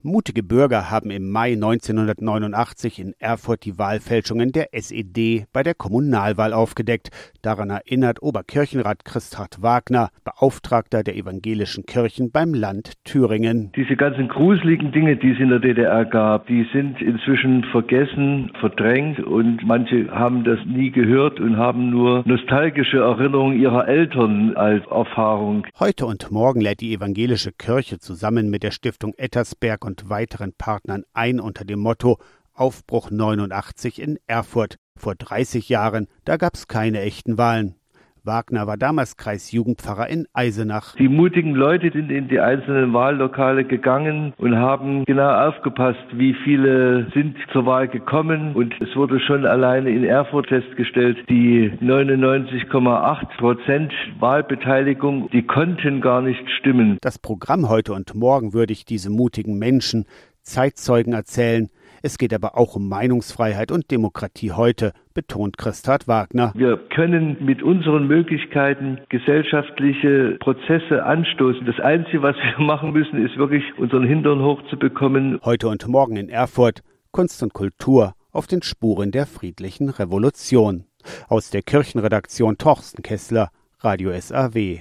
Mutige Bürger haben im Mai 1989 in Erfurt die Wahlfälschungen der SED bei der Kommunalwahl aufgedeckt. Daran erinnert Oberkirchenrat Christoph Wagner, Beauftragter der evangelischen Kirchen beim Land Thüringen. Diese ganzen gruseligen Dinge, die es in der DDR gab, die sind inzwischen vergessen, verdrängt und manche haben das nie gehört und haben nur nostalgische Erinnerungen ihrer Eltern als Erfahrung. Heute und morgen lädt die evangelische Kirche zusammen mit der Stiftung Ettersberg und weiteren Partnern ein unter dem Motto Aufbruch 89 in Erfurt. Vor 30 Jahren, da gab es keine echten Wahlen. Wagner war damals Kreisjugendpfarrer in Eisenach. Die mutigen Leute sind in die einzelnen Wahllokale gegangen und haben genau aufgepasst, wie viele sind zur Wahl gekommen. Und es wurde schon alleine in Erfurt festgestellt, die 99,8% Wahlbeteiligung, die konnten gar nicht stimmen. Das Programm heute und morgen würdigt diese mutigen Menschen, Zeitzeugen erzählen. Es geht aber auch um Meinungsfreiheit und Demokratie heute, betont Christoph Wagner. Wir können mit unseren Möglichkeiten gesellschaftliche Prozesse anstoßen. Das Einzige, was wir machen müssen, ist wirklich unseren Hintern hochzubekommen. Heute und morgen in Erfurt, Kunst und Kultur auf den Spuren der friedlichen Revolution. Aus der Kirchenredaktion Torsten Kessler, Radio SAW.